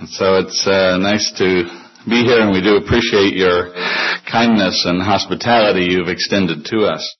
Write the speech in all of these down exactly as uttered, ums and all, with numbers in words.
So it's uh, nice to be here, and we do appreciate your kindness and hospitality you've extended to us.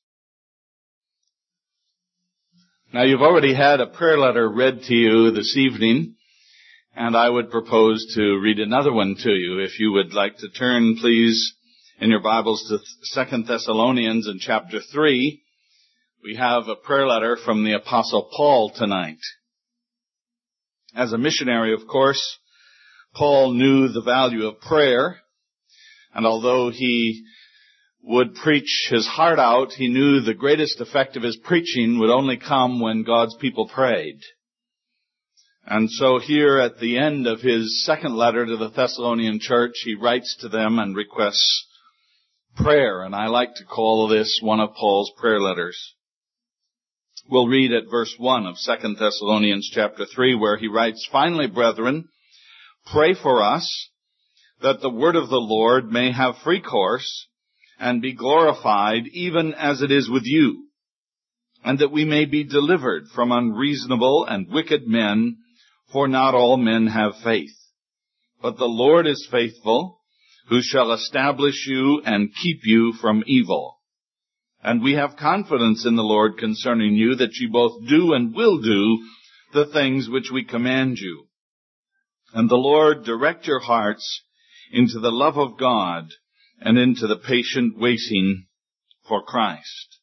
Now, you've already had a prayer letter read to you this evening, and I would propose to read another one to you. If you would like to turn, please, in your Bibles to Second Thessalonians in chapter three. We have a prayer letter from the Apostle Paul tonight. As a missionary, of course, Paul knew the value of prayer, and although he would preach his heart out, he knew the greatest effect of his preaching would only come when God's people prayed. And so here at the end of his second letter to the Thessalonian church, he writes to them and requests prayer, and I like to call this one of Paul's prayer letters. We'll read at verse one of Second Thessalonians chapter three, where he writes, "Finally, brethren, pray for us, that the word of the Lord may have free course and be glorified, even as it is with you, and that we may be delivered from unreasonable and wicked men, for not all men have faith. But the Lord is faithful, who shall establish you and keep you from evil. And we have confidence in the Lord concerning you, that you both do and will do the things which we command you. And the Lord direct your hearts into the love of God and into the patient waiting for Christ."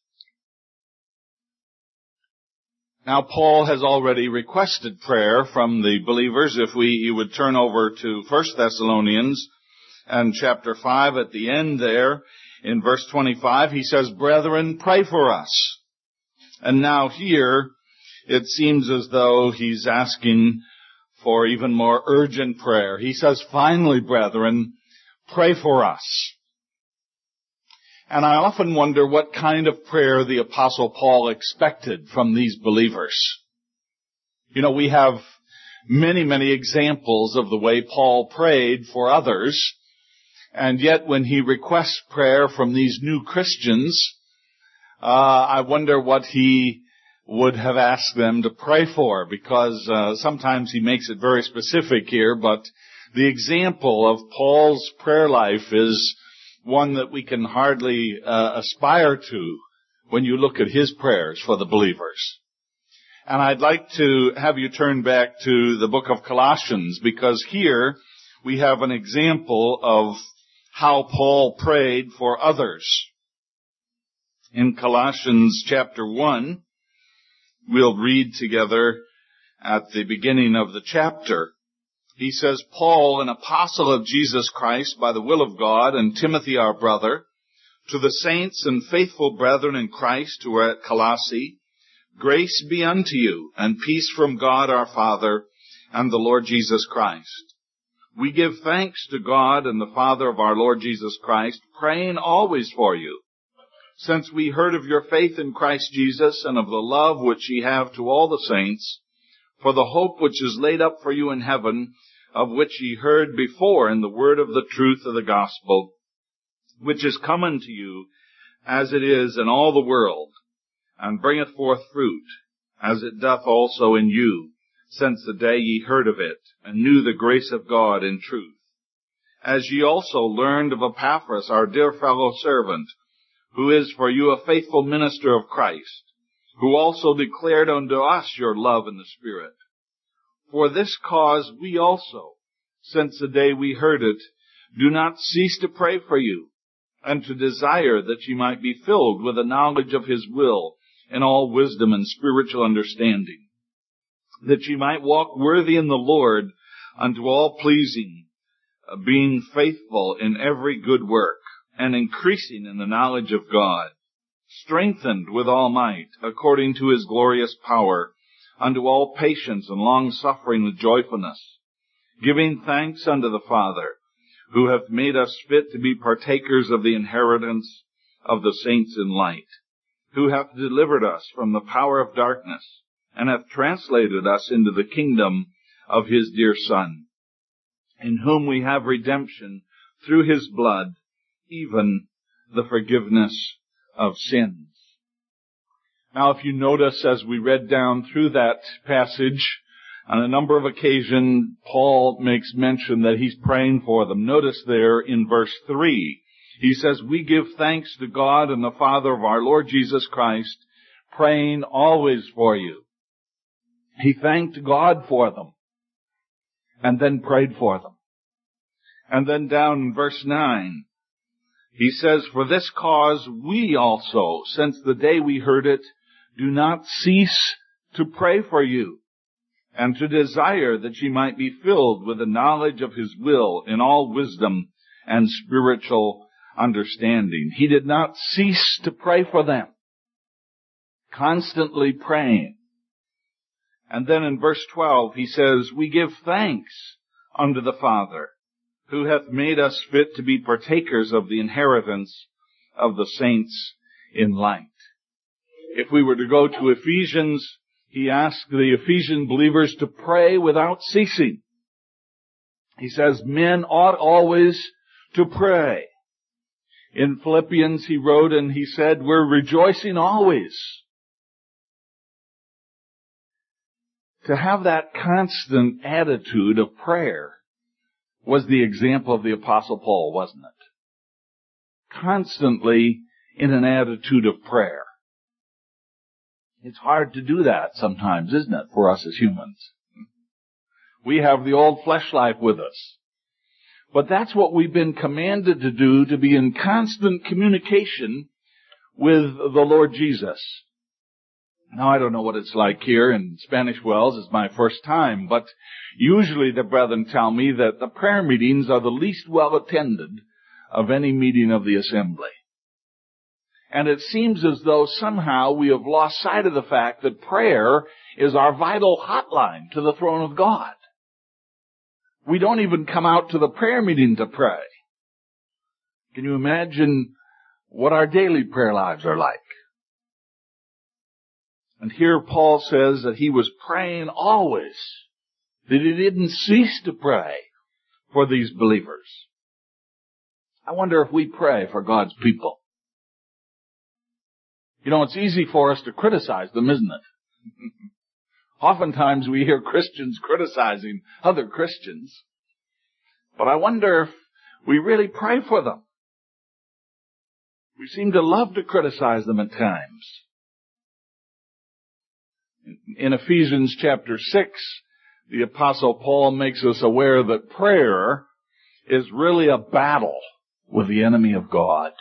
Now, Paul has already requested prayer from the believers. If we you would turn over to First Thessalonians and chapter five, at the end there, in verse twenty-five, he says, "Brethren, pray for us." And now here, it seems as though he's asking for even more urgent prayer. He says, "Finally, brethren, pray for us." And I often wonder what kind of prayer the Apostle Paul expected from these believers. You know, we have many, many examples of the way Paul prayed for others. And yet when he requests prayer from these new Christians, uh, I wonder what he would have asked them to pray for, because uh, sometimes he makes it very specific here, but the example of Paul's prayer life is one that we can hardly uh, aspire to when you look at his prayers for the believers. And I'd like to have you turn back to the book of Colossians, because here we have an example of how Paul prayed for others. In Colossians chapter one, we'll read together at the beginning of the chapter. He says, "Paul, an apostle of Jesus Christ by the will of God, and Timothy our brother, to the saints and faithful brethren in Christ who are at Colossae, grace be unto you, and peace from God our Father and the Lord Jesus Christ. We give thanks to God and the Father of our Lord Jesus Christ, praying always for you, since we heard of your faith in Christ Jesus and of the love which ye have to all the saints, for the hope which is laid up for you in heaven, of which ye heard before in the word of the truth of the gospel, which is come unto you as it is in all the world, and bringeth forth fruit, as it doth also in you, since the day ye heard of it, and knew the grace of God in truth. As ye also learned of Epaphras, our dear fellow servant, who is for you a faithful minister of Christ, who also declared unto us your love in the Spirit. For this cause we also, since the day we heard it, do not cease to pray for you, and to desire that ye might be filled with the knowledge of his will in all wisdom and spiritual understanding, that ye might walk worthy in the Lord unto all pleasing, being faithful in every good work, and increasing in the knowledge of God, strengthened with all might, according to his glorious power, unto all patience and long-suffering with joyfulness, giving thanks unto the Father, who hath made us fit to be partakers of the inheritance of the saints in light, who hath delivered us from the power of darkness, and hath translated us into the kingdom of his dear Son, in whom we have redemption through his blood, even the forgiveness of sins." Now, if you notice, as we read down through that passage, On a number of occasions, Paul makes mention that he's praying for them. Notice there in verse three, he says, we give thanks to God and the Father of our Lord Jesus Christ, praying always for you. He thanked God for them and then prayed for them. And then down in verse nine, he says, for this cause we also, since the day we heard it, do not cease to pray for you, and to desire that ye might be filled with the knowledge of his will in all wisdom and spiritual understanding. He did not cease to pray for them, constantly praying. And then in verse twelve, he says, we give thanks unto the Father, who hath made us fit to be partakers of the inheritance of the saints in light. If we were to go to Ephesians, he asked the Ephesian believers to pray without ceasing. He says, men ought always to pray. In Philippians, he wrote and he said, we're rejoicing always. To have that constant attitude of prayer was the example of the Apostle Paul, wasn't it? Constantly in an attitude of prayer. It's hard to do that sometimes, isn't it, for us as humans? We have the old flesh life with us. But that's what we've been commanded to do, to be in constant communication with the Lord Jesus. Now, I don't know what it's like here in Spanish Wells. It's my first time, but usually the brethren tell me that the prayer meetings are the least well attended of any meeting of the assembly. And it seems as though somehow we have lost sight of the fact that prayer is our vital hotline to the throne of God. We don't even come out to the prayer meeting to pray. Can you imagine what our daily prayer lives are like? And here Paul says that he was praying always, that he didn't cease to pray for these believers. I wonder if we pray for God's people. You know, it's easy for us to criticize them, isn't it? Oftentimes we hear Christians criticizing other Christians. But I wonder if we really pray for them. We seem to love to criticize them at times. In Ephesians chapter six, the Apostle Paul makes us aware that prayer is really a battle with the enemy of God.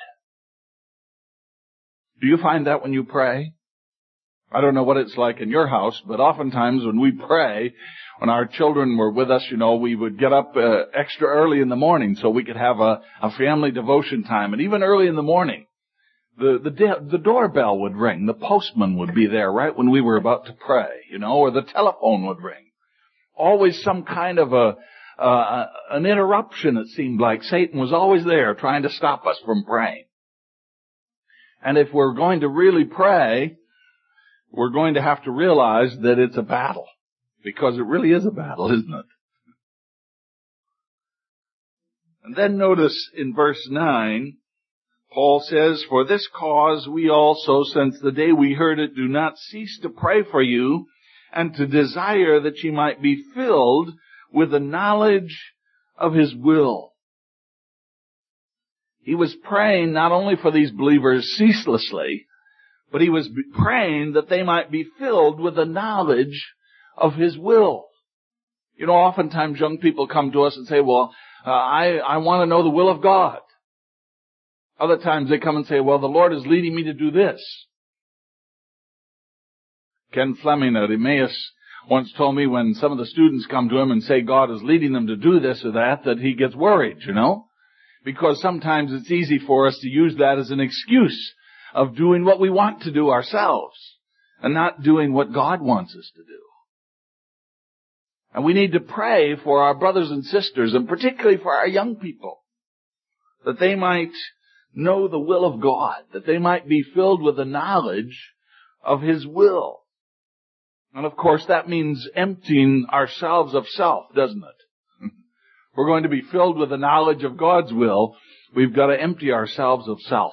Do you find that when you pray? I don't know what it's like in your house, but oftentimes when we pray, when our children were with us, you know, we would get up uh, extra early in the morning so we could have a, a family devotion time. And even early in the morning, the, the, de- the doorbell would ring. The postman would be there right when we were about to pray, you know, or the telephone would ring. Always some kind of a, uh, an interruption, it seemed like. Satan was always there trying to stop us from praying. And if we're going to really pray, we're going to have to realize that it's a battle. Because it really is a battle, isn't it? And then notice in verse nine, Paul says, for this cause we also, since the day we heard it, do not cease to pray for you, and to desire that ye might be filled with the knowledge of his will. He was praying not only for these believers ceaselessly, but he was praying that they might be filled with the knowledge of his will. You know, oftentimes young people come to us and say, well, uh, I, I want to know the will of God. Other times they come and say, well, the Lord is leading me to do this. Ken Fleming at Emmaus once told me when some of the students come to him and say God is leading them to do this or that, that he gets worried, you know. Because sometimes it's easy for us to use that as an excuse of doing what we want to do ourselves and not doing what God wants us to do. And we need to pray for our brothers and sisters, and particularly for our young people, that they might know the will of God, that they might be filled with the knowledge of his will. And of course that means emptying ourselves of self, doesn't it? We're going to be filled with the knowledge of God's will. We've got to empty ourselves of self.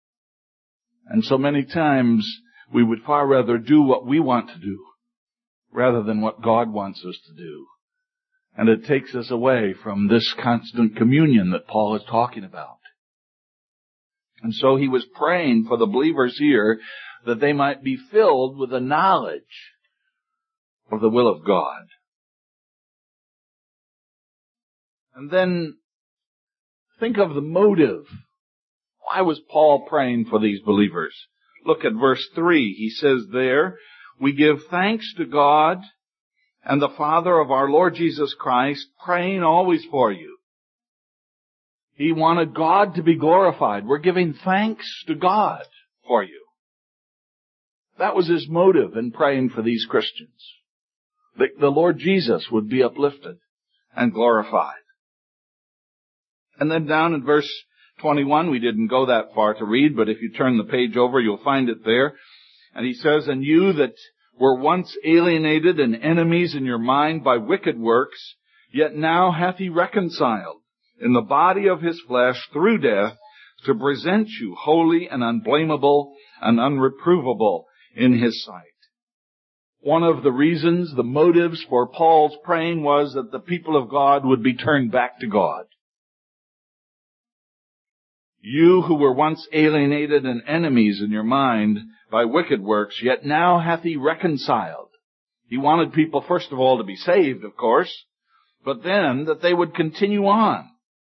And so many times we would far rather do what we want to do rather than what God wants us to do. And it takes us away from this constant communion that Paul is talking about. And so he was praying for the believers here that they might be filled with the knowledge of the will of God. And then think of the motive. Why was Paul praying for these believers? Look at verse three. He says there, "We give thanks to God and the Father of our Lord Jesus Christ, praying always for you." He wanted God to be glorified. We're giving thanks to God for you. That was his motive in praying for these Christians. That the Lord Jesus would be uplifted and glorified. And then down in verse twenty-one, we didn't go that far to read, but if you turn the page over, you'll find it there. And he says, "And you that were once alienated and enemies in your mind by wicked works, yet now hath he reconciled in the body of his flesh through death, to present you holy and unblameable and unreprovable in his sight." One of the reasons, the motives for Paul's praying was that the people of God would be turned back to God. "You who were once alienated and enemies in your mind by wicked works, yet now hath he reconciled." He wanted people, first of all, to be saved, of course, but then that they would continue on.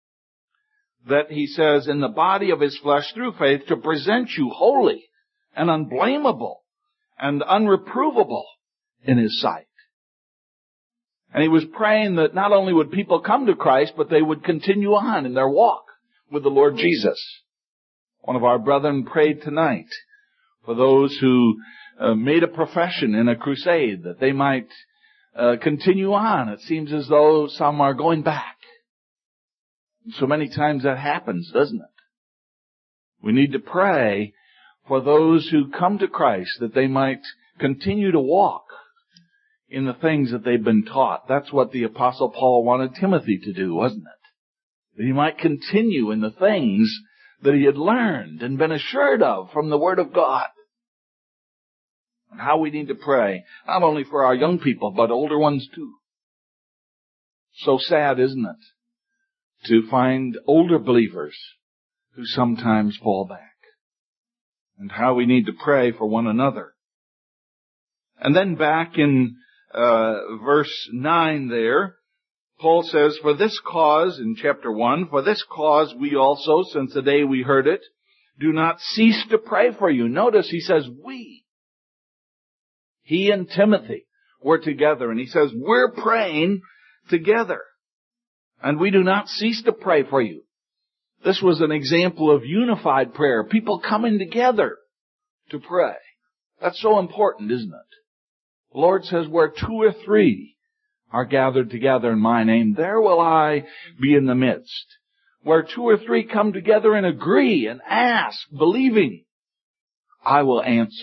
That he says, in the body of his flesh through faith, to present you holy and unblameable and unreprovable in his sight. And he was praying that not only would people come to Christ, but they would continue on in their walk with the Lord Jesus. One of our brethren prayed tonight for those who uh, made a profession in a crusade, that they might uh, continue on. It seems as though some are going back. So many times that happens, doesn't it? We need to pray for those who come to Christ, that they might continue to walk in the things that they've been taught. That's what the Apostle Paul wanted Timothy to do, wasn't it? That he might continue in the things that he had learned and been assured of from the Word of God. And how we need to pray, not only for our young people, but older ones too. So sad, isn't it, to find older believers who sometimes fall back. And how we need to pray for one another. And then back in uh, verse nine there, Paul says, "For this cause," in chapter one, "for this cause we also, since the day we heard it, do not cease to pray for you." Notice he says, we. He and Timothy were together, and he says, we're praying together. And we do not cease to pray for you. This was an example of unified prayer, people coming together to pray. That's so important, isn't it? The Lord says, where two or three are gathered together in my name, there will I be in the midst. Where two or three come together and agree and ask, believing, I will answer.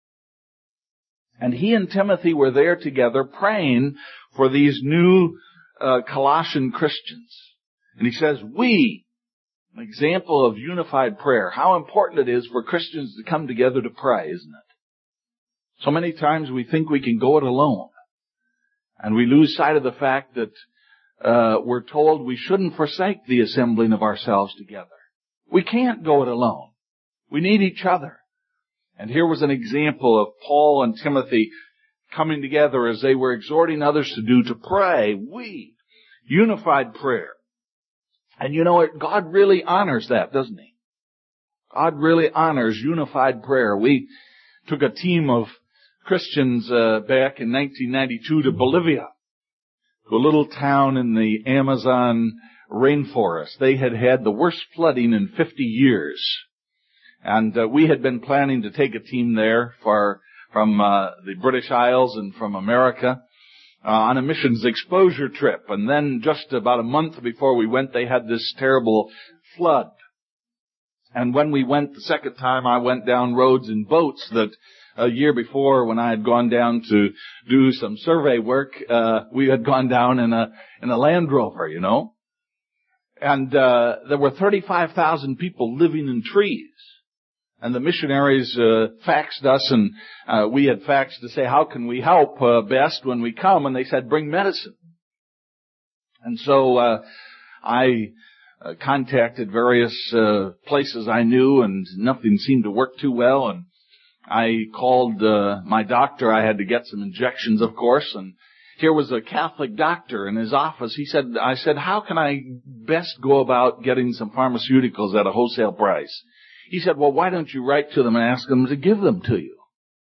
And he and Timothy were there together praying for these new uh, Colossian Christians. And he says, we, an example of unified prayer. How important it is for Christians to come together to pray, isn't it? So many times we think we can go it alone. And we lose sight of the fact that uh, we're told we shouldn't forsake the assembling of ourselves together. We can't go it alone. We need each other. And here was an example of Paul and Timothy coming together as they were exhorting others to do, to pray. We, unified prayer. And you know what? God really honors that, doesn't he? God really honors unified prayer. We took a team of Christians uh, back in nineteen ninety-two to Bolivia, to a little town in the Amazon rainforest. They had had the worst flooding in fifty years. And uh, we had been planning to take a team there for from uh, the British Isles and from America uh, on a missions exposure trip. And then just about a month before we went, they had this terrible flood. And when we went the second time, I went down roads in boats that a year before, when I had gone down to do some survey work, uh, we had gone down in a in a Land Rover, you know. And uh, there were thirty-five thousand people living in trees. And the missionaries uh, faxed us, and uh, we had faxed to say, how can we help uh, best when we come? And they said, bring medicine. And so uh, I uh, contacted various uh, places I knew, and nothing seemed to work too well. And I called uh, my doctor. I had to get some injections, of course, and here was a Catholic doctor in his office. He said, I said, how can I best go about getting some pharmaceuticals at a wholesale price? He said, well, why don't you write to them and ask them to give them to you?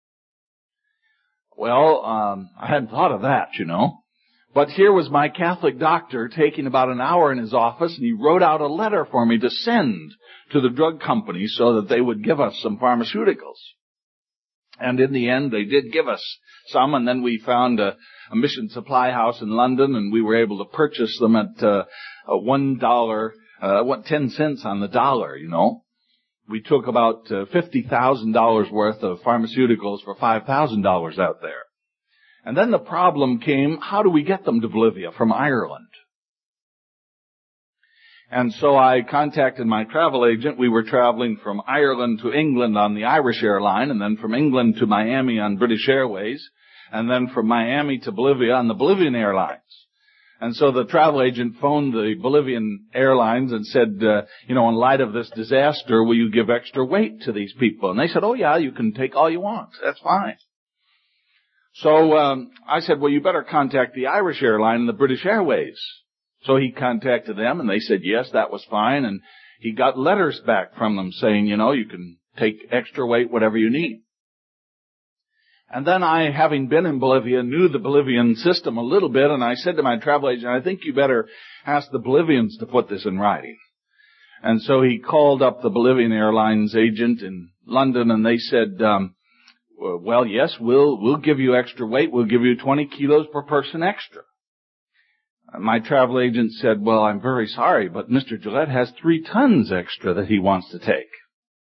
Well, um, I hadn't thought of that, you know. But here was my Catholic doctor taking about an hour in his office, and he wrote out a letter for me to send to the drug company so that they would give us some pharmaceuticals. And in the end, they did give us some, and then we found a, a mission supply house in London, and we were able to purchase them at uh, a one dollar, uh, what, ten cents on the dollar, you know. We took about uh, fifty thousand dollars worth of pharmaceuticals for five thousand dollars out there. And then the problem came, how do we get them to Bolivia from Ireland? And so I contacted my travel agent. We were traveling from Ireland to England on the Irish airline, and then from England to Miami on British Airways, and then from Miami to Bolivia on the Bolivian Airlines. And so the travel agent phoned the Bolivian Airlines and said, uh, you know, in light of this disaster, will you give extra weight to these people? And they said, oh yeah, you can take all you want. That's fine. So um, I said, well, you better contact the Irish airline and the British Airways. So he contacted them, and they said, yes, that was fine. And he got letters back from them saying, you know, you can take extra weight, whatever you need. And then I, having been in Bolivia, knew the Bolivian system a little bit, and I said to my travel agent, I think you better ask the Bolivians to put this in writing. And so he called up the Bolivian Airlines agent in London, and they said, um, well, yes, we'll, we'll give you extra weight. We'll give you twenty kilos per person extra. And my travel agent said, well, I'm very sorry, but Mister Gillette has three tons extra that he wants to take.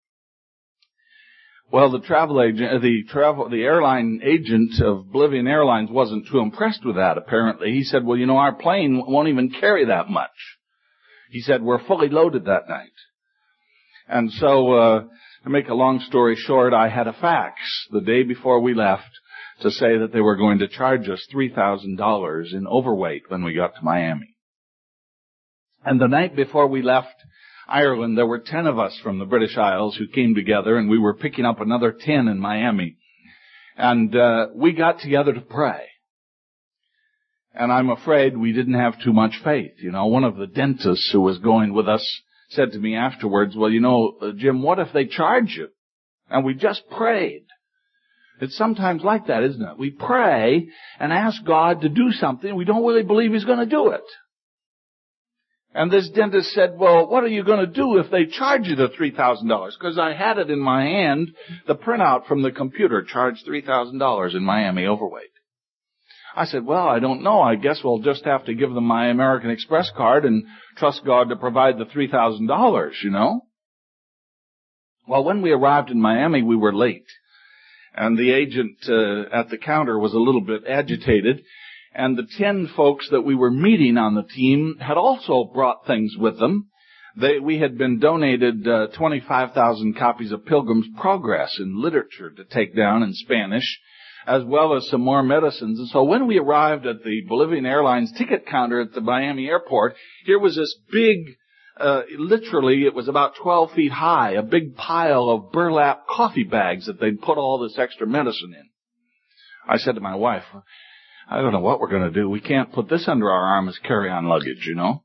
Well, the travel agent, the travel, the airline agent of Bolivian Airlines wasn't too impressed with that, apparently. He said, well, you know, our plane won't even carry that much. He said, we're fully loaded that night. And so, uh, to make a long story short, I had a fax the day before we left to say that they were going to charge us three thousand dollars in overweight when we got to Miami. And the night before we left Ireland, there were ten of us from the British Isles who came together, and we were picking up another ten in Miami. And uh, we got together to pray. And I'm afraid we didn't have too much faith. You know, one of the dentists who was going with us said to me afterwards, well, you know, uh, Jim, what if they charge you? And we just prayed. It's sometimes like that, isn't it? We pray and ask God to do something. We don't really believe He's going to do it. And this dentist said, well, what are you going to do if they charge you the three thousand dollars? Because I had it in my hand. The printout from the computer charged three thousand dollars in Miami overweight. I said, well, I don't know. I guess we'll just have to give them my American Express card and trust God to provide the three thousand dollars, you know. Well, when we arrived in Miami, we were late. And the agent uh, at the counter was a little bit agitated. And the ten folks that we were meeting on the team had also brought things with them. They, we had been donated uh, twenty-five thousand copies of Pilgrim's Progress in literature to take down in Spanish, as well as some more medicines. And so when we arrived at the Bolivian Airlines ticket counter at the Miami airport, here was this big, uh, literally it was about twelve feet high, a big pile of burlap coffee bags that they'd put all this extra medicine in. I said to my wife, I don't know what we're going to do. We can't put this under our arm as carry-on luggage, you know.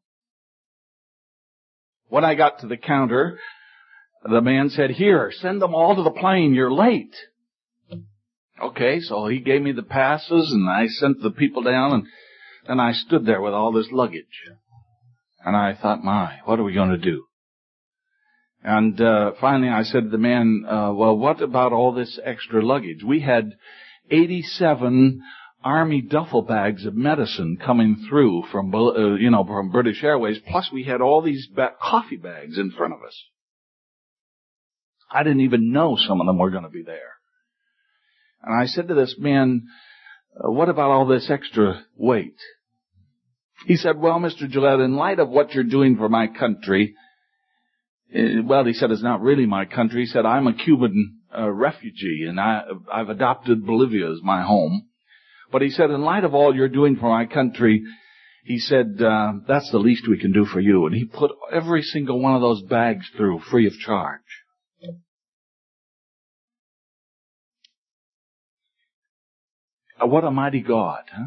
When I got to the counter, the man said, here, send them all to the plane. You're late. Okay, so he gave me the passes, and I sent the people down, and then I stood there with all this luggage. And I thought, my, what are we going to do? And uh finally I said to the man, uh, well, what about all this extra luggage? We had eighty-seven Army duffel bags of medicine coming through from, uh, you know, from British Airways, plus we had all these ba- coffee bags in front of us. I didn't even know some of them were going to be there. And I said to this man, uh, what about all this extra weight? He said, well, Mister Gillette, in light of what you're doing for my country, Uh, well, he said, it's not really my country. He said, I'm a Cuban uh, refugee, and I, I've adopted Bolivia as my home. But he said, in light of all you're doing for my country, he said, uh, that's the least we can do for you. And he put every single one of those bags through free of charge. Uh, what a mighty God, huh?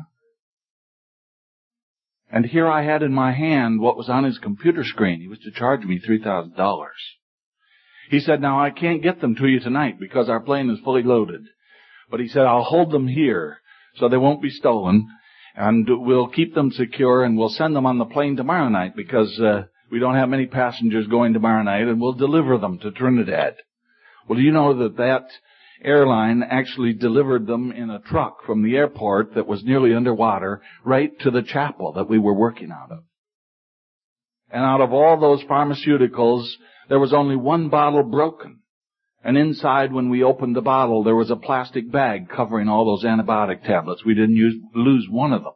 And here I had in my hand what was on his computer screen. He was to charge me three thousand dollars. He said, now I can't get them to you tonight because our plane is fully loaded. But he said, I'll hold them here so they won't be stolen. And we'll keep them secure, and we'll send them on the plane tomorrow night because uh, we don't have many passengers going tomorrow night, and we'll deliver them to Trinidad. Well, do you know that that airline actually delivered them in a truck from the airport that was nearly underwater right to the chapel that we were working out of? And out of all those pharmaceuticals, there was only one bottle broken. And inside, when we opened the bottle, there was a plastic bag covering all those antibiotic tablets. We didn't use, lose one of them.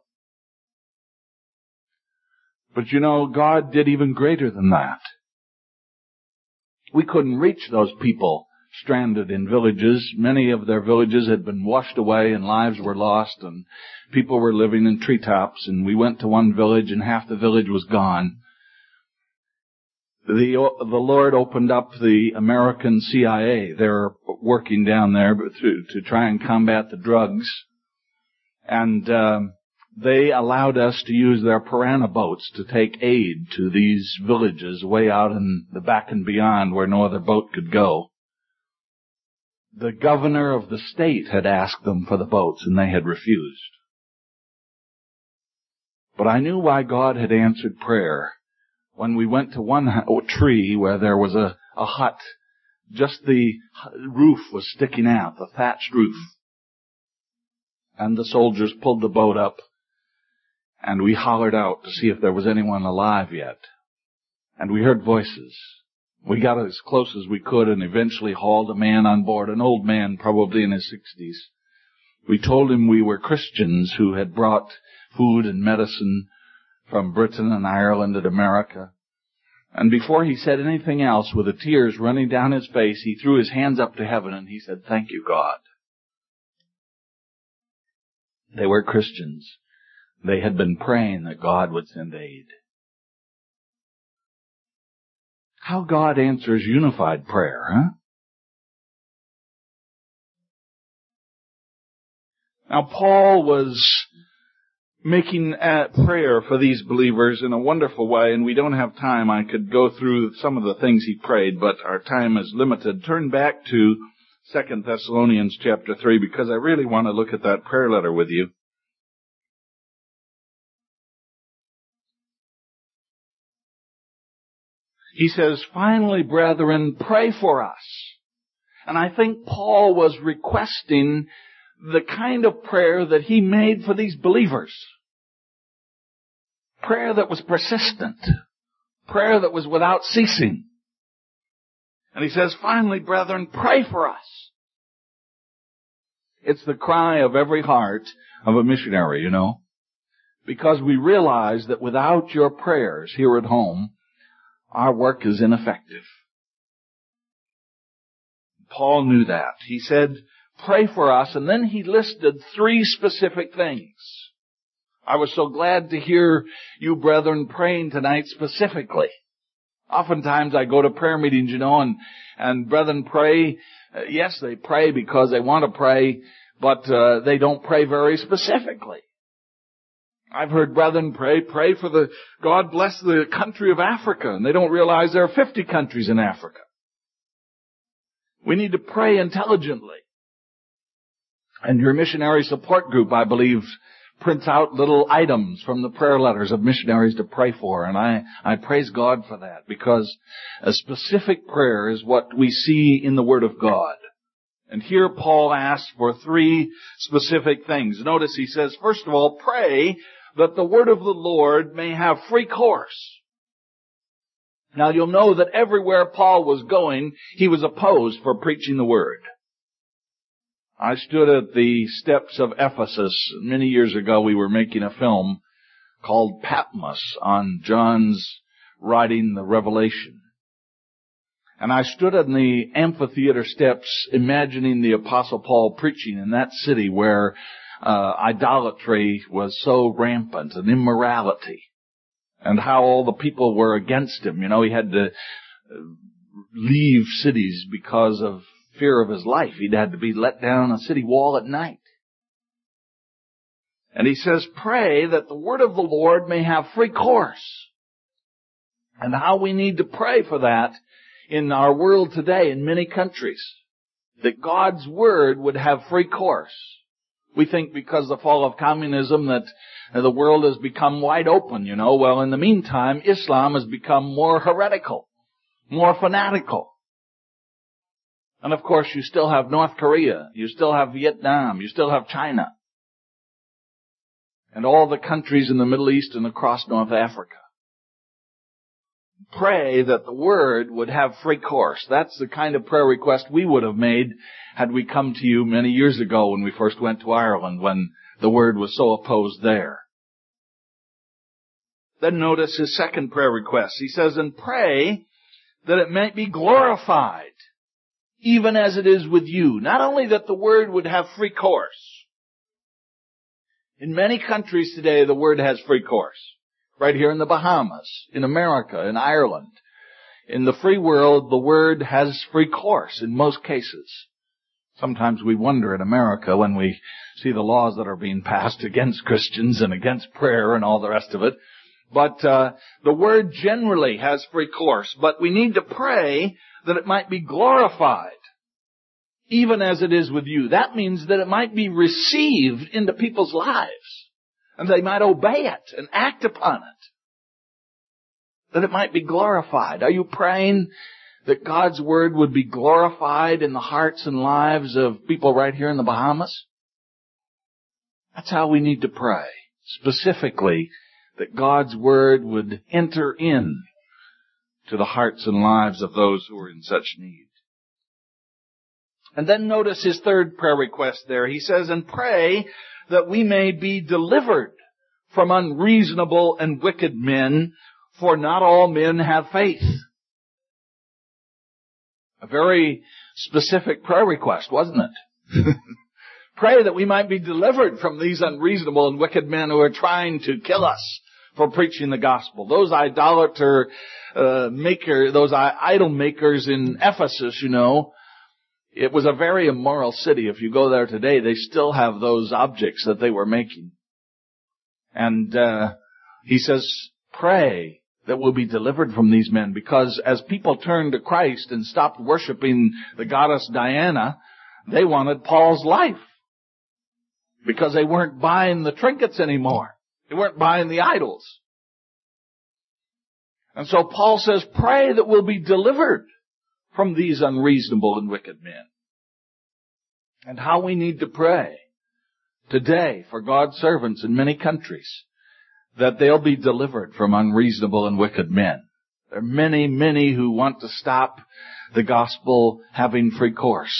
But you know, God did even greater than that. We couldn't reach those people stranded in villages. Many of their villages had been washed away and lives were lost, and people were living in treetops. And we went to one village and half the village was gone. The, the Lord opened up the American C I A. They're working down there to, to try and combat the drugs. And um, they allowed us to use their piranha boats to take aid to these villages way out in the back and beyond where no other boat could go. The governor of the state had asked them for the boats, and they had refused. But I knew why God had answered prayer. When we went to one tree where there was a, a hut, just the roof was sticking out, the thatched roof. And the soldiers pulled the boat up, and we hollered out to see if there was anyone alive yet. And we heard voices. We got as close as we could and eventually hauled a man on board, an old man, probably in his sixties. We told him we were Christians who had brought food and medicine from Britain and Ireland and America. And before he said anything else, with the tears running down his face, he threw his hands up to heaven and he said, thank you, God. They were Christians. They had been praying that God would send aid. How God answers unified prayer, huh? Now, Paul was making a prayer for these believers in a wonderful way, and we don't have time. I could go through some of the things he prayed, but our time is limited. Turn back to Second Thessalonians chapter three, because I really want to look at that prayer letter with you. He says, finally, brethren, pray for us. And I think Paul was requesting the kind of prayer that he made for these believers. Prayer that was persistent. Prayer that was without ceasing. And he says, finally, brethren, pray for us. It's the cry of every heart of a missionary, you know. Because we realize that without your prayers here at home, our work is ineffective. Paul knew that. He said, pray for us, and then he listed three specific things. I was so glad to hear you brethren praying tonight specifically. Oftentimes I go to prayer meetings, you know, and, and brethren pray. Uh, yes, they pray because they want to pray, but uh, they don't pray very specifically. I've heard brethren pray, pray for the, God bless the country of Africa, and they don't realize there are fifty countries in Africa. We need to pray intelligently. And your missionary support group, I believe, prints out little items from the prayer letters of missionaries to pray for, and I, I praise God for that, because a specific prayer is what we see in the Word of God. And here Paul asks for three specific things. Notice he says, first of all, pray that the word of the Lord may have free course. Now you'll know that everywhere Paul was going, he was opposed for preaching the word. I stood at the steps of Ephesus. Many years ago we were making a film called Patmos on John's writing the Revelation. And I stood on the amphitheater steps imagining the Apostle Paul preaching in that city where uh, idolatry was so rampant and immorality, and how all the people were against him. You know, he had to leave cities because of fear of his life. He'd had to be let down a city wall at night. And he says, pray that the word of the Lord may have free course. And how we need to pray for that in our world today, in many countries, that God's word would have free course. We think because of the fall of communism that the world has become wide open, you know. Well, in the meantime, Islam has become more heretical, more fanatical. And of course, you still have North Korea, you still have Vietnam, you still have China, and all the countries in the Middle East and across North Africa. Pray that the word would have free course. That's the kind of prayer request we would have made had we come to you many years ago when we first went to Ireland, when the word was so opposed there. Then notice his second prayer request. He says, and pray that it might be glorified, even as it is with you. Not only that the word would have free course. In many countries today, the word has free course. Right here in the Bahamas, in America, in Ireland. In the free world, the word has free course in most cases. Sometimes we wonder in America when we see the laws that are being passed against Christians and against prayer and all the rest of it. But uh, the word generally has free course. But we need to pray that it might be glorified, even as it is with you. That means that it might be received into people's lives, and they might obey it and act upon it. That it might be glorified. Are you praying that God's word would be glorified in the hearts and lives of people right here in the Bahamas? That's how we need to pray. Specifically, that God's word would enter in to the hearts and lives of those who are in such need. And then notice his third prayer request there. He says, and pray that we may be delivered from unreasonable and wicked men, for not all men have faith. A very specific prayer request, wasn't it? Pray that we might be delivered from these unreasonable and wicked men who are trying to kill us for preaching the gospel. Those idolater uh, maker, those idol makers in Ephesus, you know, it was a very immoral city. If you go there today, they still have those objects that they were making. And uh, he says, pray that we'll be delivered from these men, because as people turned to Christ and stopped worshiping the goddess Diana, they wanted Paul's life, because they weren't buying the trinkets anymore. They weren't buying the idols. And so Paul says, pray that we'll be delivered from these unreasonable and wicked men. And how we need to pray today for God's servants in many countries, that they'll be delivered from unreasonable and wicked men. There are many, many who want to stop the gospel having free course.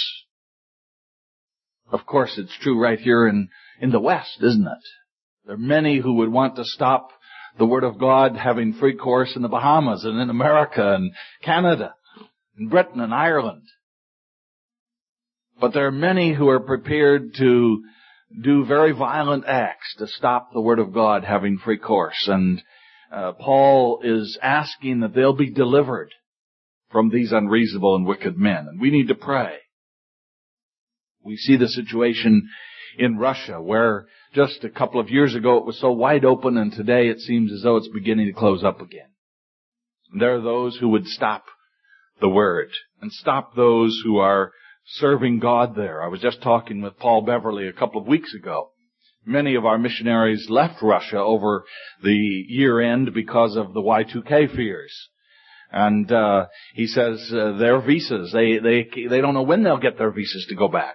Of course, it's true right here in, in the West, isn't it? There are many who would want to stop the Word of God having free course in the Bahamas and in America and Canada, in Britain and Ireland. But there are many who are prepared to do very violent acts to stop the Word of God having free course. And uh, Paul is asking that they'll be delivered from these unreasonable and wicked men. And we need to pray. We see the situation in Russia, where just a couple of years ago it was so wide open, and today it seems as though it's beginning to close up again. And there are those who would stop the Word and stop those who are serving God there. I was just talking with Paul Beverly a couple of weeks ago. Many of our missionaries left Russia over the year end because of the Y two K fears. And uh he says uh, their visas, they they they don't know when they'll get their visas to go back.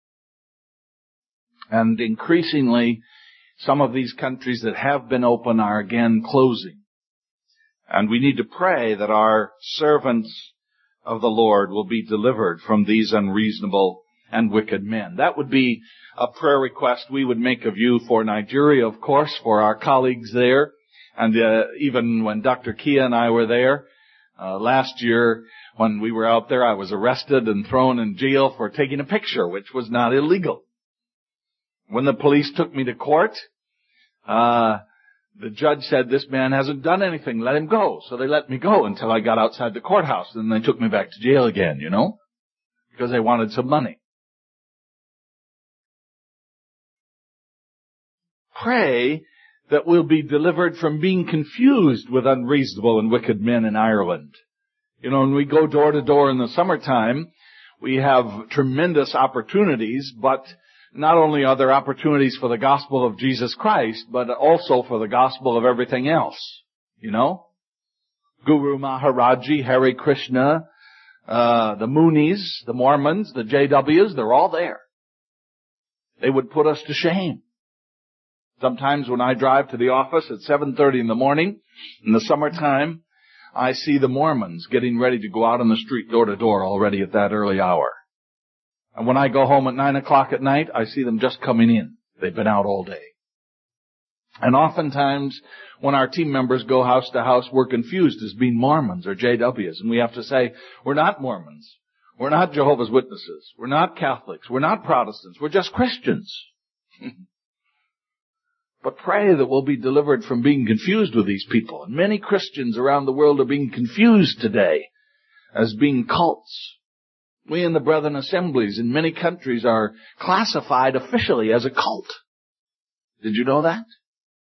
And increasingly, some of these countries that have been open are again closing. And we need to pray that our servants of the Lord will be delivered from these unreasonable and wicked men. That would be a prayer request we would make of you for Nigeria, of course, for our colleagues there. And uh, even when Doctor Kia and I were there, Uh, last year, when we were out there, I was arrested and thrown in jail for taking a picture, which was not illegal. When the police took me to court, uh, the judge said, this man hasn't done anything, let him go. So they let me go until I got outside the courthouse, and then they took me back to jail again, you know, because they wanted some money. Pray that we'll be delivered from being confused with unreasonable and wicked men in Ireland. You know, when we go door to door in the summertime, we have tremendous opportunities, but not only are there opportunities for the gospel of Jesus Christ, but also for the gospel of everything else. You know? Guru Maharaji, Hare Krishna, uh, the Moonies, the Mormons, the J Ws, they're all there. They would put us to shame. Sometimes when I drive to the office at seven thirty in the morning, in the summertime, I see the Mormons getting ready to go out on the street door to door already at that early hour. And when I go home at nine o'clock at night, I see them just coming in. They've been out all day. And oftentimes, when our team members go house to house, we're confused as being Mormons or J Ws. And we have to say, we're not Mormons. We're not Jehovah's Witnesses. We're not Catholics. We're not Protestants. We're just Christians. But pray that we'll be delivered from being confused with these people. And many Christians around the world are being confused today as being cults. We in the Brethren Assemblies in many countries are classified officially as a cult. Did you know that?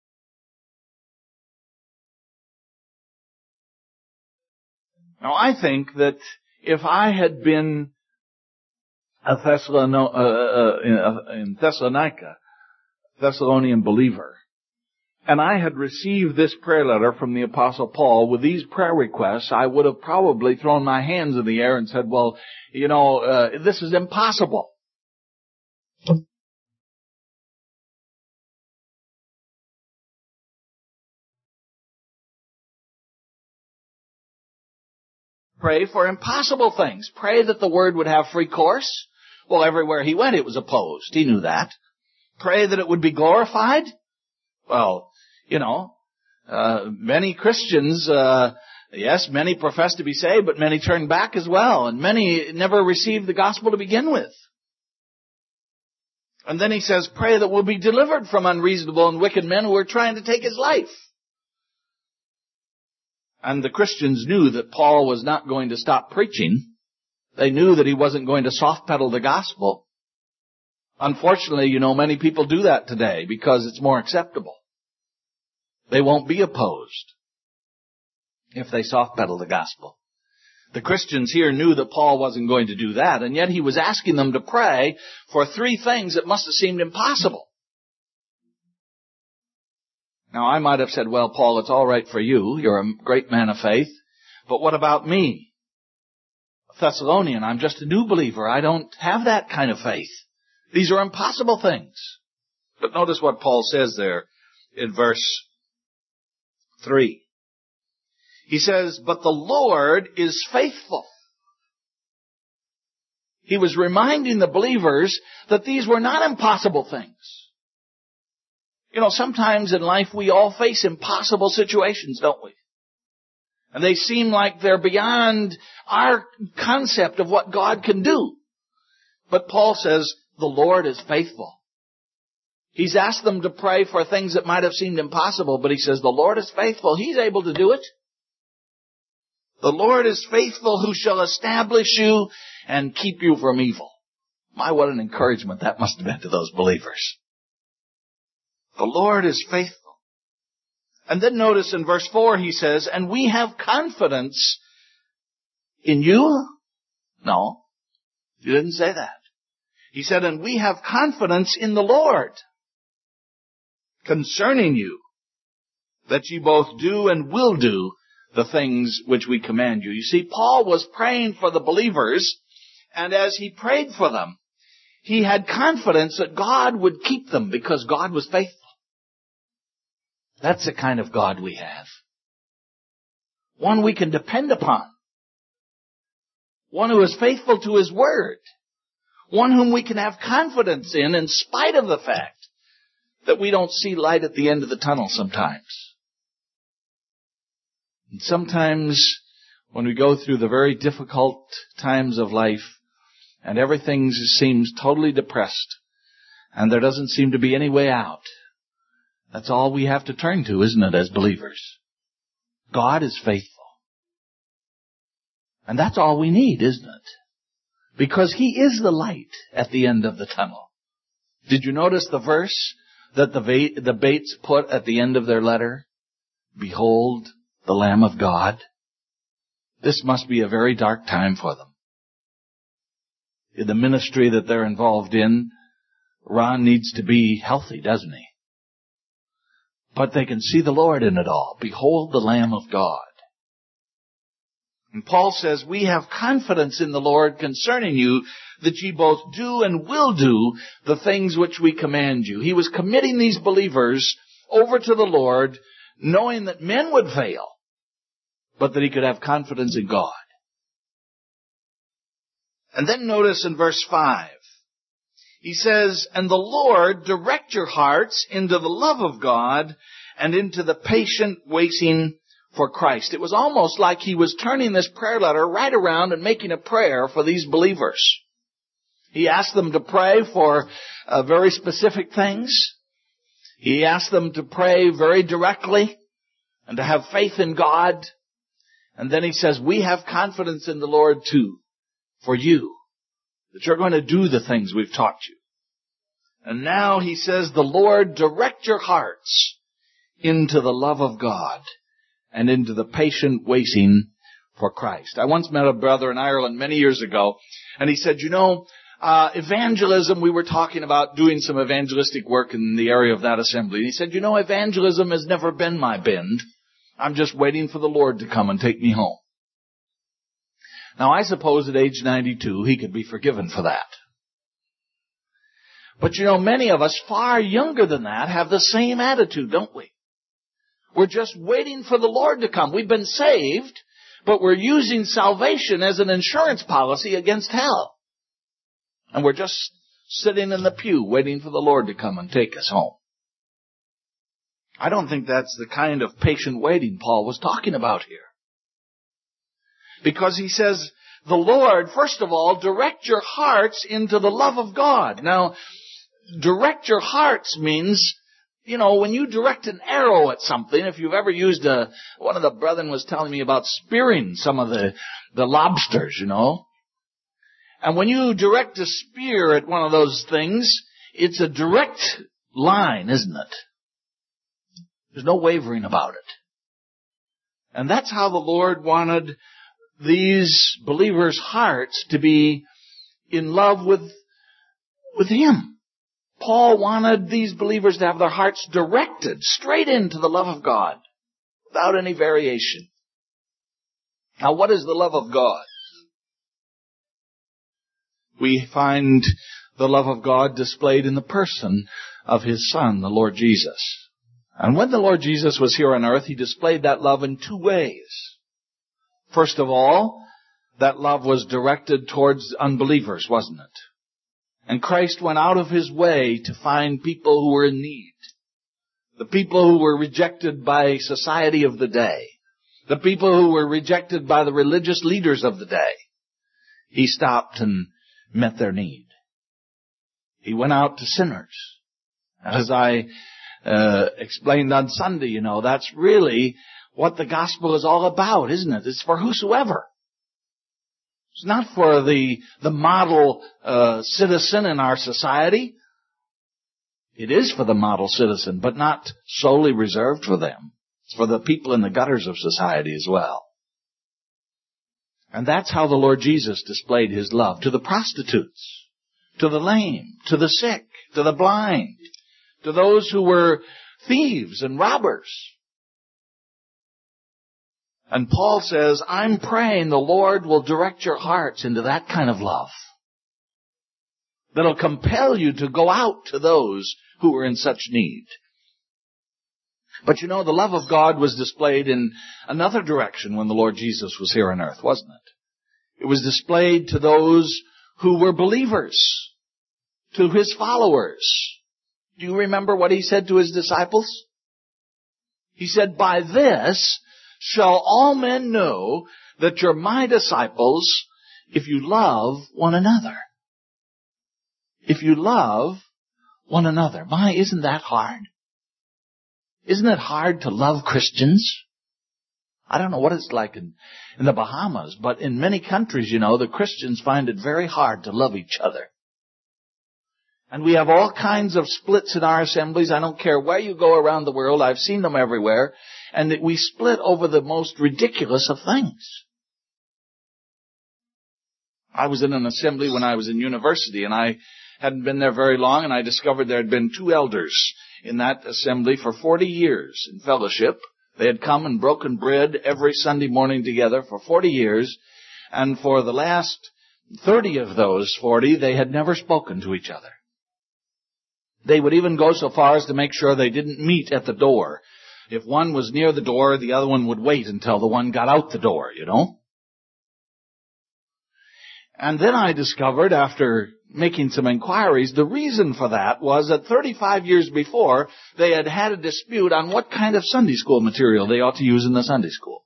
Now I think that if I had been a Thessalon- uh, uh, in Thessalonica, Thessalonian believer, and I had received this prayer letter from the Apostle Paul with these prayer requests, I would have probably thrown my hands in the air and said, well, you know, uh, this is impossible. Pray for impossible things. Pray that the word would have free course. Well, everywhere he went, it was opposed. He knew that. Pray that it would be glorified. Well, you know, uh, many Christians, uh, yes, many profess to be saved, but many turn back as well, and many never received the gospel to begin with. And then he says, pray that we'll be delivered from unreasonable and wicked men who are trying to take his life. And the Christians knew that Paul was not going to stop preaching. They knew that he wasn't going to soft pedal the gospel. Unfortunately, you know, many people do that today because it's more acceptable. They won't be opposed if they soft pedal the gospel. The Christians here knew that Paul wasn't going to do that, and yet he was asking them to pray for three things that must have seemed impossible. Now, I might have said, well, Paul, it's all right for you. You're a great man of faith. But what about me? A Thessalonian, I'm just a new believer. I don't have that kind of faith. These are impossible things. But notice what Paul says there in verse three. He says, but the Lord is faithful. He was reminding the believers that these were not impossible things. You know, sometimes in life we all face impossible situations, don't we? And they seem like they're beyond our concept of what God can do. But Paul says, the Lord is faithful. He's asked them to pray for things that might have seemed impossible, but he says, the Lord is faithful. He's able to do it. The Lord is faithful who shall establish you and keep you from evil. My, what an encouragement that must have been to those believers. The Lord is faithful. And then notice in verse four he says, and we have confidence in you? No, he didn't say that. He said, and we have confidence in the Lord concerning you, that ye both do and will do the things which we command you. You see, Paul was praying for the believers, and as he prayed for them, he had confidence that God would keep them because God was faithful. That's the kind of God we have. One we can depend upon. One who is faithful to his word. One whom we can have confidence in in spite of the fact that we don't see light at the end of the tunnel sometimes. And sometimes when we go through the very difficult times of life and everything seems totally depressed and there doesn't seem to be any way out, that's all we have to turn to, isn't it, as believers? God is faithful. And that's all we need, isn't it? Because He is the light at the end of the tunnel. Did you notice the verse that the, the Bates put at the end of their letter? Behold the Lamb of God. This must be a very dark time for them. In the ministry that they're involved in, Ron needs to be healthy, doesn't he? But they can see the Lord in it all. Behold the Lamb of God. And Paul says, we have confidence in the Lord concerning you, that ye both do and will do the things which we command you. He was committing these believers over to the Lord, knowing that men would fail, but that he could have confidence in God. And then notice in verse five, he says, and the Lord direct your hearts into the love of God and into the patient waiting for Christ. It was almost like he was turning this prayer letter right around and making a prayer for these believers. He asked them to pray for uh, very specific things. He asked them to pray very directly and to have faith in God. And then he says, we have confidence in the Lord too, for you, that you're going to do the things we've taught you. And now he says, the Lord direct your hearts into the love of God and into the patient waiting for Christ. I once met a brother in Ireland many years ago, and he said, you know, uh, evangelism, we were talking about doing some evangelistic work in the area of that assembly. And he said, you know, evangelism has never been my bend. I'm just waiting for the Lord to come and take me home. Now, I suppose at age ninety-two, he could be forgiven for that. But you know, many of us far younger than that have the same attitude, don't we? We're just waiting for the Lord to come. We've been saved, but we're using salvation as an insurance policy against hell. And we're just sitting in the pew waiting for the Lord to come and take us home. I don't think that's the kind of patient waiting Paul was talking about here. Because he says, the Lord, first of all, direct your hearts into the love of God. Now, direct your hearts means, you know, when you direct an arrow at something, if you've ever used a, one of the brethren was telling me about spearing some of the, the lobsters, you know. And when you direct a spear at one of those things, it's a direct line, isn't it? There's no wavering about it. And that's how the Lord wanted these believers' hearts to be in love with, with Him. Paul wanted these believers to have their hearts directed straight into the love of God without any variation. Now, what is the love of God? We find the love of God displayed in the person of His Son, the Lord Jesus. And when the Lord Jesus was here on earth, He displayed that love in two ways. First of all, that love was directed towards unbelievers, wasn't it? And Christ went out of His way to find people who were in need. The people who were rejected by society of the day. The people who were rejected by the religious leaders of the day. He stopped and met their need. He went out to sinners. As I uh, explained on Sunday, you know, that's really what the gospel is all about, isn't it? It's for whosoever. It's not for the the model uh, citizen in our society. It is for the model citizen, but not solely reserved for them. It's for the people in the gutters of society as well. And that's how the Lord Jesus displayed His love to the prostitutes, to the lame, to the sick, to the blind, to those who were thieves and robbers. And Paul says, I'm praying the Lord will direct your hearts into that kind of love that'll compel you to go out to those who are in such need. But you know, the love of God was displayed in another direction when the Lord Jesus was here on earth, wasn't it? It was displayed to those who were believers, to His followers. Do you remember what He said to His disciples? He said, by this shall all men know that you're my disciples if you love one another. If you love one another. My, isn't that hard? Isn't it hard to love Christians? I don't know what it's like in, in the Bahamas, but in many countries, you know, the Christians find it very hard to love each other. And we have all kinds of splits in our assemblies. I don't care where you go around the world. I've seen them everywhere. And that we split over the most ridiculous of things. I was in an assembly when I was in university, and I hadn't been there very long, and I discovered there had been two elders in that assembly for forty years in fellowship. They had come and broken bread every Sunday morning together for forty years, and for the last thirty of those forty, they had never spoken to each other. They would even go so far as to make sure they didn't meet at the door. If one was near the door, the other one would wait until the one got out the door, you know. And then I discovered, after making some inquiries, the reason for that was that thirty-five years before, they had had a dispute on what kind of Sunday school material they ought to use in the Sunday school.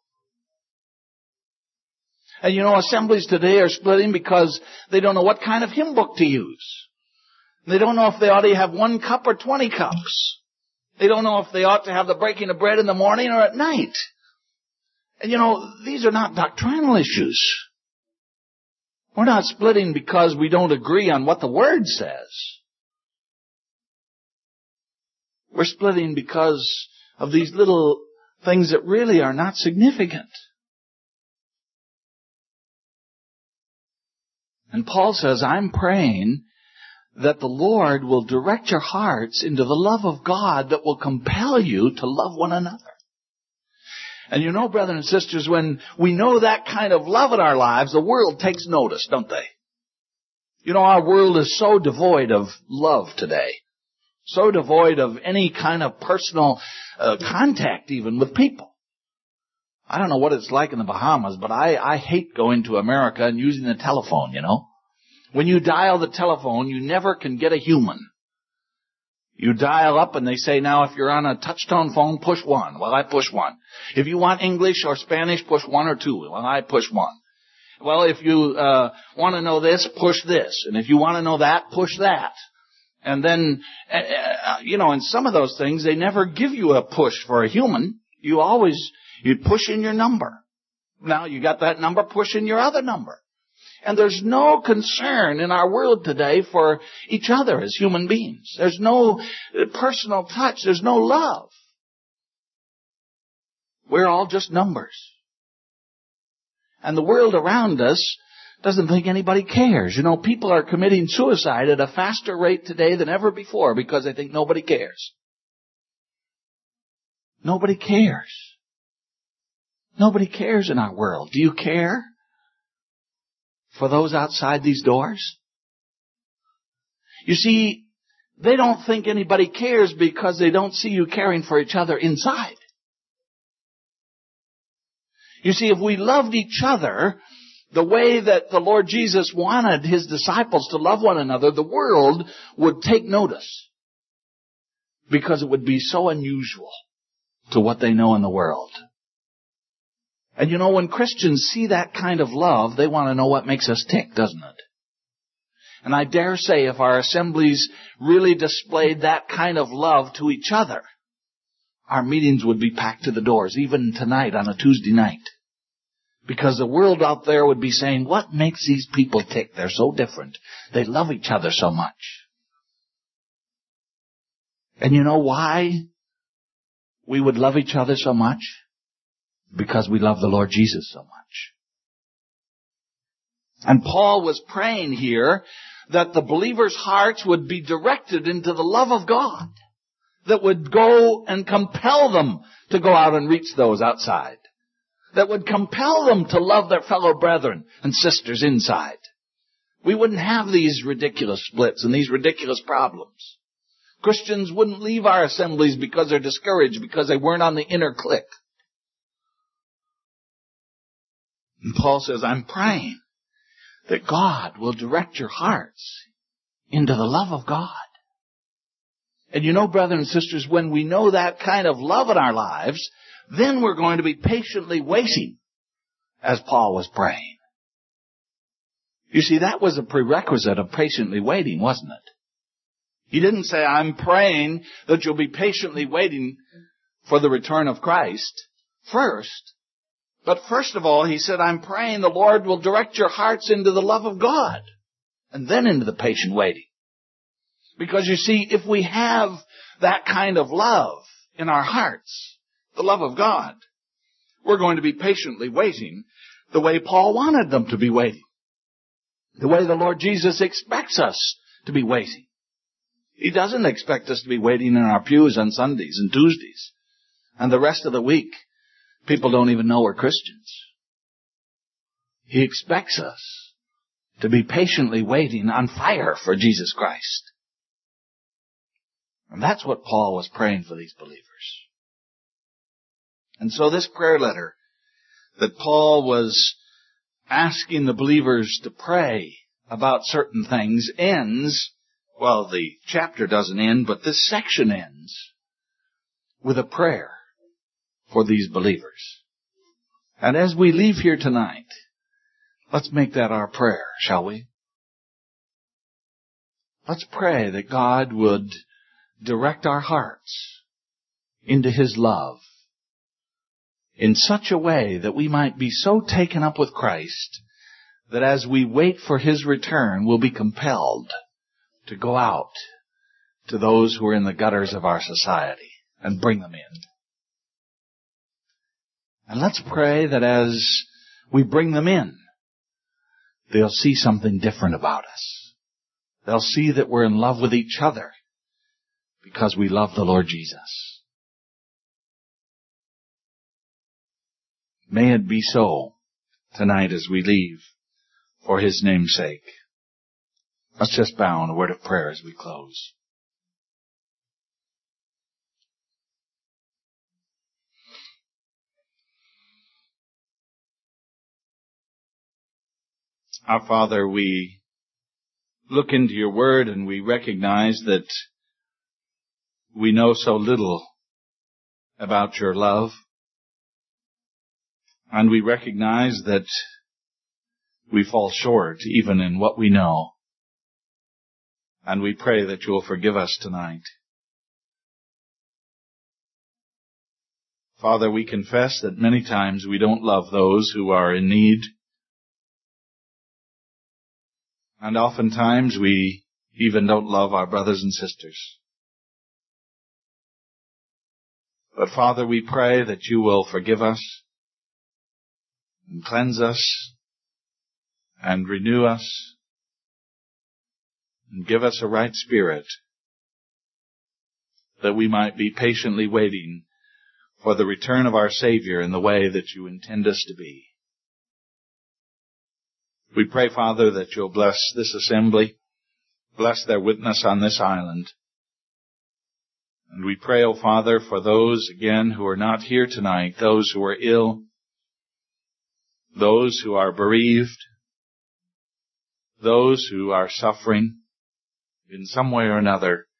And you know, assemblies today are splitting because they don't know what kind of hymn book to use. They don't know if they ought to have one cup or twenty cups. They don't know if they ought to have the breaking of bread in the morning or at night. And you know, these are not doctrinal issues. We're not splitting because we don't agree on what the Word says. We're splitting because of these little things that really are not significant. And Paul says, I'm praying that the Lord will direct your hearts into the love of God that will compel you to love one another. And you know, brothers and sisters, when we know that kind of love in our lives, the world takes notice, don't they? You know, our world is so devoid of love today. So devoid of any kind of personal uh, contact even with people. I don't know what it's like in the Bahamas, but I, I hate going to America and using the telephone, you know. When you dial the telephone, you never can get a human. You dial up and they say, now if you're on a touch-tone phone, push one. Well, I push one. If you want English or Spanish, push one or two. Well, I push one. Well, if you uh want to know this, push this. And if you want to know that, push that. And then, uh, you know, in some of those things, they never give you a push for a human. You always, you push in your number. Now, you got that number, push in your other number. And there's no concern in our world today for each other as human beings. There's no personal touch. There's no love. We're all just numbers. And the world around us doesn't think anybody cares. You know, people are committing suicide at a faster rate today than ever before because they think nobody cares. Nobody cares. Nobody cares in our world. Do you care for those outside these doors? You see, they don't think anybody cares because they don't see you caring for each other inside. You see, if we loved each other the way that the Lord Jesus wanted His disciples to love one another, the world would take notice because it would be so unusual to what they know in the world. And you know, when Christians see that kind of love, they want to know what makes us tick, doesn't it? And I dare say if our assemblies really displayed that kind of love to each other, our meetings would be packed to the doors, even tonight on a Tuesday night. Because the world out there would be saying, what makes these people tick? They're so different. They love each other so much. And you know why we would love each other so much? Because we love the Lord Jesus so much. And Paul was praying here that the believers' hearts would be directed into the love of God that would go and compel them to go out and reach those outside. That would compel them to love their fellow brethren and sisters inside. We wouldn't have these ridiculous splits and these ridiculous problems. Christians wouldn't leave our assemblies because they're discouraged because they weren't on the inner clique. And Paul says, I'm praying that God will direct your hearts into the love of God. And you know, brothers and sisters, when we know that kind of love in our lives, then we're going to be patiently waiting as Paul was praying. You see, that was a prerequisite of patiently waiting, wasn't it? He didn't say, I'm praying that you'll be patiently waiting for the return of Christ first. But first of all, he said, I'm praying the Lord will direct your hearts into the love of God, and then into the patient waiting. Because you see, if we have that kind of love in our hearts, the love of God, we're going to be patiently waiting the way Paul wanted them to be waiting. The way the Lord Jesus expects us to be waiting. He doesn't expect us to be waiting in our pews on Sundays and Tuesdays. And the rest of the week, people don't even know we're Christians. He expects us to be patiently waiting on fire for Jesus Christ. And that's what Paul was praying for these believers. And so this prayer letter that Paul was asking the believers to pray about certain things ends, well, the chapter doesn't end, but this section ends with a prayer for these believers. And as we leave here tonight, let's make that our prayer, shall we? Let's pray that God would direct our hearts into His love in such a way that we might be so taken up with Christ that as we wait for His return, we'll be compelled to go out to those who are in the gutters of our society and bring them in. And let's pray that as we bring them in, they'll see something different about us. They'll see that we're in love with each other because we love the Lord Jesus. May it be so tonight as we leave for His name's sake. Let's just bow in a word of prayer as we close. Our Father, we look into your word and we recognize that we know so little about your love. And we recognize that we fall short even in what we know. And we pray that you will forgive us tonight. Father, we confess that many times we don't love those who are in need. And oftentimes we even don't love our brothers and sisters. But Father, we pray that you will forgive us and cleanse us and renew us and give us a right spirit that we might be patiently waiting for the return of our Savior in the way that you intend us to be. We pray, Father, that you'll bless this assembly, bless their witness on this island. And we pray, O Father, for those, again, who are not here tonight, those who are ill, those who are bereaved, those who are suffering in some way or another.